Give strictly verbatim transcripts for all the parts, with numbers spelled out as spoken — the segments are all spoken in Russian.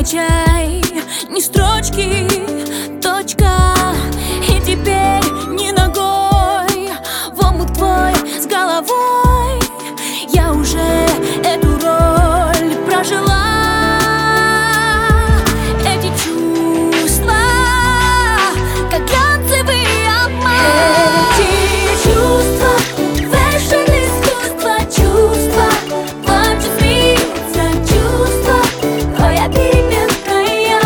отвечай, ни строчки, точка. И теперь не ногой в омут твой с головой. Я уже эту роль прожила. Эти чувства, как глянцевый обман. Эти чувства, фэшн искусство, чувства плачут, смеются, чувства, роя переменная.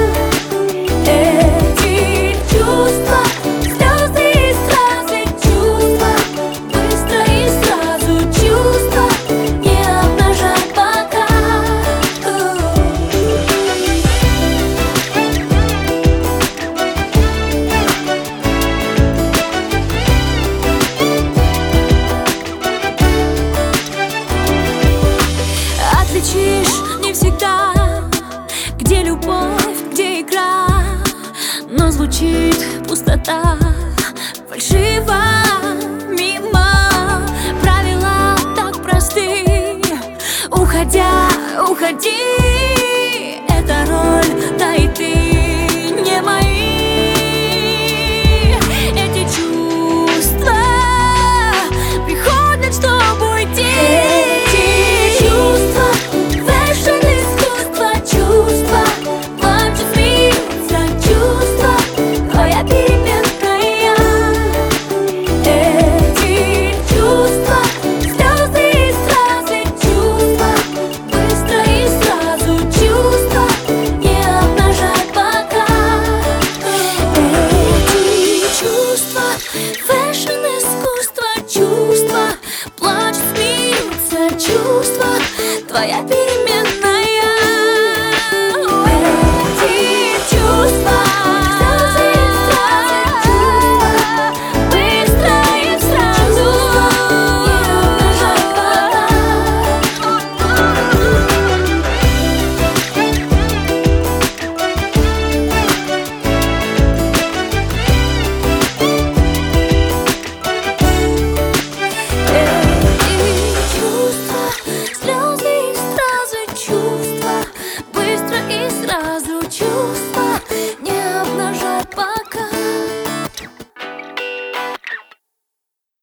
Эти чувства, слезы и слезы, чувства, быстро и сразу, чувства, не обнажай пока. Отличишь не всегда, где любовь, где игра, но звучит пустота, фальшиво мимо. Правила так просты, уходя, уходи.